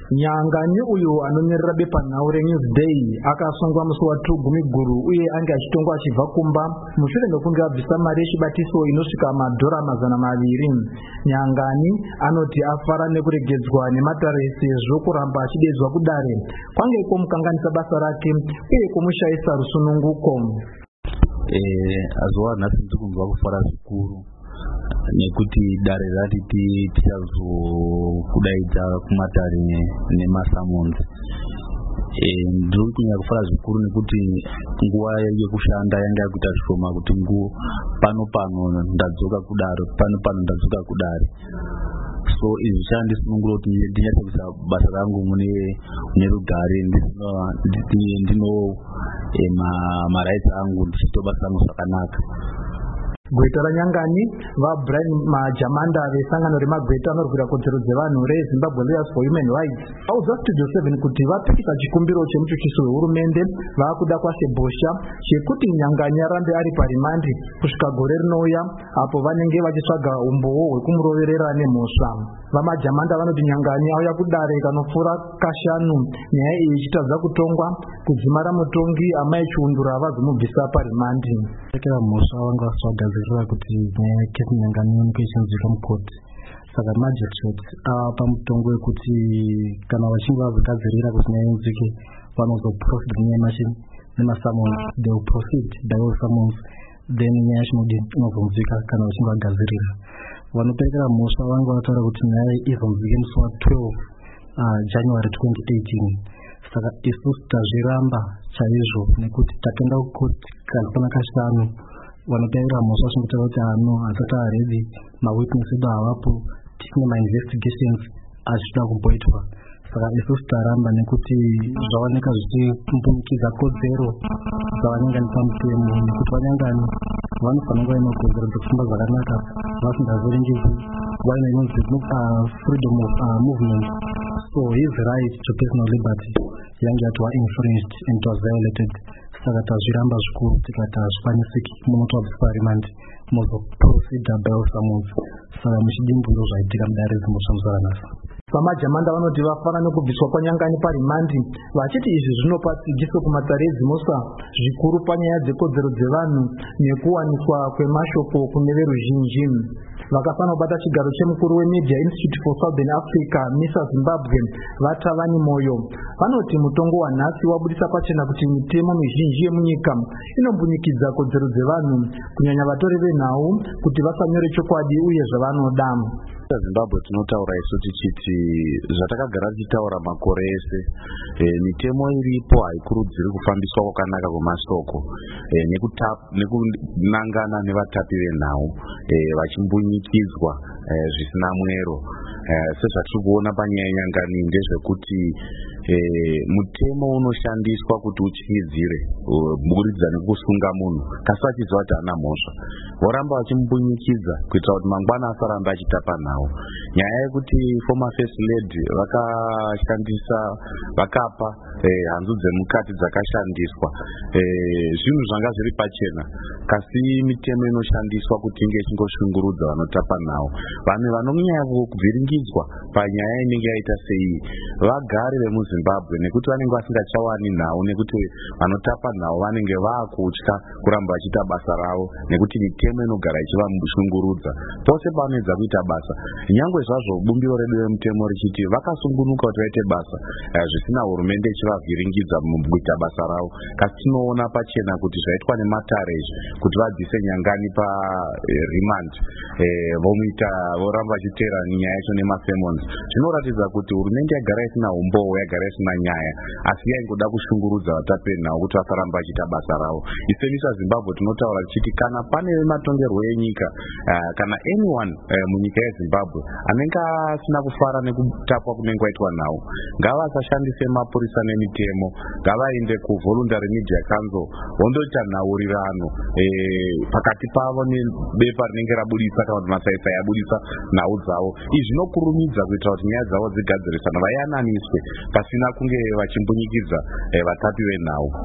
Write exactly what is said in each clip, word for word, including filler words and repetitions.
Nyangani uyu anonyerera bepanhau reNewsday akasungwa musi wa Gumi Guru uye anga achitongwa achibva kumba mushure mekunge abvisa mari yechibatiso inosvika madhora mazana maviri. Nyangani anoti afara nekuregedzwa nematare sezvo kuramba achidedzwa kudare kwange kwomukanganisa basa rake uye kwomushaisa rusununguko. Eh, azuva nhasi ndiri kunzwa kufara zvikuru nekuti dare ratiti tichazokudaidza kumatare nemasamonzi. Eh, ndiri kunyanya kufara zvikuru nekuti nguva yekushanda yanga yakuita zvishoma kuti nguo pano pano ndadzoka kudare pano pano ndadzoka kudare. So izvi chandisungura kuti ndinyatse kuisa basa rangu mune rugare ndino marights angu ndichito basa rangu zvakanaka. Gweta raNyangani vaBrian Majamanda vesangano remagweta anorwira kodzero dzevanhu reZimbabwe Lawyers for Human Rights auza Studio seven kuti vapikisa chikumbiro chemuchuchiso wehurumende vakuda kwasebhosha chekuti Nyangani arambe ari parimandi kusvika gore rinouya apo vanenge vachitsvaga umbowo hwekumuroverera nemhosva. VaMajamanda vanoti Nyangani auya kudare kanopfuura kashanu nyaya iyi ichitadza kutongwa kudzimara mutongi amai chiundura vazomubvisa parimandi. Tekera mhosva vanga vasvagadzirira kuti nyaya yake Nyangani inenge ichinzwika mukoti. Saka magistrate apa mutongo wekuti kana vachinge vazogadzirira kuti nyaya inzwike vanozoproceed nemasammons, they will proceed by all summons, then nyaya chinodi inozonzwika kana vachinge vagadzirira. Vanoperekera mhosva vanga vataura kuti nyaya izonzwike musi wa twelve January twenty eighteen. Saka isusu tazviramba chaizvo nekuti tatenda kukoti kana kashanu. Vanoperekera mhosva vachingotara kuti ano hatisati aredi, mawitness edu havapo, tisina mainvestigations achida kumboitwa. Saka isusu taramba nekuti zvaoneka zvichipumbukidza kodzero dzavanenge nepamutemo nekuti vaNyangani vanofanira kuva nekodzero dzekufamba zvakanaka vasingaverengedzwi vaine inonzi freedom of uh, movement. So his right to personal liberty yange yati wa-infringed and it was violated. Saka tazviramba zvikuru tikati hazvikwanisiki munotobvisa rimandi muzoprocedure by all summons. Saka muchidimbu ndo zvaitika mudare rezimbabwe muzaranasi. VaMajamanda vanoti vafana nekubviswa kwaNyangani parimandi vachiti izvi zvinopa tsigiso kumatare eZIMOSA zvikuru panyaya dzekodzero dzevanhu nekuwaniswa kwemashoko kune veruzhinji. Vakafana kubata chigaro chemukuru weMedia Institute for Southern Africa MISA Zimbabwe vaTavani Moyo vanoti mutongo wanhasi wabudisa pachena kuti mitemo mizhinji yemunyika inombunyikidzwa kodzero dzevanhu kunyanya vatori venhau kuti vasanyore chokwadi uye zvavanoda. Zimbabwe tinotaura isu tichiti zvatakagara tichitaura makore ese, e, mitemo iripo haikurudziri kufambiswa kwakanaka kwemashoko e, nekunangana nevatapi venhau e, vachimbunyikidzwa e, zvisina mwero. E, sezvatiri kuona panyaya yeNyangani ndezvekuti e, mutemo unoshandiswa kuti utyidzire kubudikidza nekusunga munhu kasi vachiziva kuti hana mhosva, voramba vachimubunyikidza kuitira kuti mangwana asaramba achitapa nhau. Nyaya yekuti former first lady vakashandisa vakapa eh, hanzu dzemukati dzakashandiswa eh, zvinhu zvanga zviri pachena, kasi mitemo inoshandiswa kuti inge ichingoshungurudza vanotapa nhau. Vanhu vanonyanya kubviringidzwa panyaya inenge yaita sei vagari vemuZimbabwe nekuti vanenge vasingachawani nhau, nekuti vanotapa nhau vanenge vaakutya kuramba vachiita basa ravo nekuti mitemo inogara ichivamushungurudza pose pavanoedza kuita basa. Nyangwe zvazvo bumbiro redu remutemo richiti vakasungunuka kuti vaite basa eh, zvisina hurumende ichivavhiringidza mukuita basa ravo, kasi tinoona pachena kuti zvaitwa nematare izvi kuti vabvise Nyangani pa eh, remand eh, vomuita voramba vachiteera nyaya yacho nemasemons. Zvinoratidza kuti hurumende yagara isina umbowo, yagara isina nyaya, asi yaingoda kushungurudza vatapi nhau kuti vasaramba vachiita basa ravo. Isu MISA Zimbabwe tinotaura tichiti kana pane matongerwo enyika uh, kana anyone uh, munyika yeZimbabwe anenge asina kufara nekutapwa kunenge kwaitwa nhau ngavasashandise mapurisa nemitemo, ngavaende kuvoluntary media council vondoita nhaurirano e, pakati pavo nebepa rinenge rabudisa kana kuti masaisai abudisa nhau dzavo. Izvi zvinokurumidza kuitira kuti nyaya dzavo dzigadzirisana vayananiswe pasina kunge vachimbunyikidza e, vatapi venhau.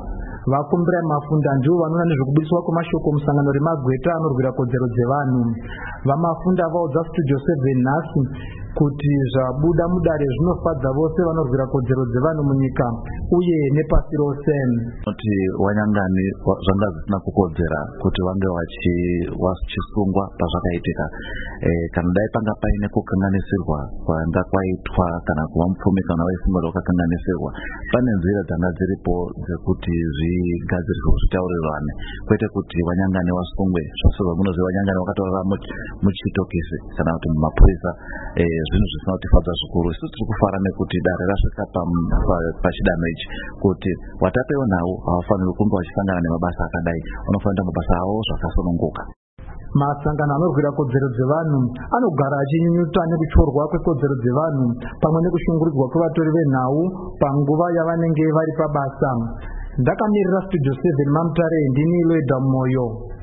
vakumbira mafunda ndivo vanoona nezvekubudiswa kwemashoko musangano remagweta anorwira kodzero dzevanhu. Vamafunda vaudza studio seven nhasi kuti zvabuda mudare zvinofadza vose vanorwira kodzero dzevanhu munyika uye nepasi rose. Kuti Wanyangani zvanga zvisina kukodzera kuti vange vachisungwa pazvakaitika. E, kana dai panga paine kukanganisirwa kwanga kwaitwa kana kuva mupfumi kana vaisungwa vakakanganisirwa, pane nzira dzanga dziripo dzekuti zvigadziriswe zvitaurirwane, kwete kuti Wanyangani vasungwe zvasirwa munoziva Wanyangani vakatorera muchitokisi kana kuti mumapurisa. E, zvinhu zvisina kutifadza zvikuru. Isu tiri kufara nekuti dare rasvika pachidanho ichi kuti watapewa nawo havafaniri kunge vachisangana nemabasa akadai, vanofanira mabasa avo zvakasununguka. Masangano anorwira kodzero dzevanhu anogara achinyunyuta nekutyorwa kwekodzero dzevanhu pamwe nekushungurudzwa kwevatori venhau panguva yavanenge vari pabasa. Ndakamirira studio seven Mamutare, ndini Loida Moyo.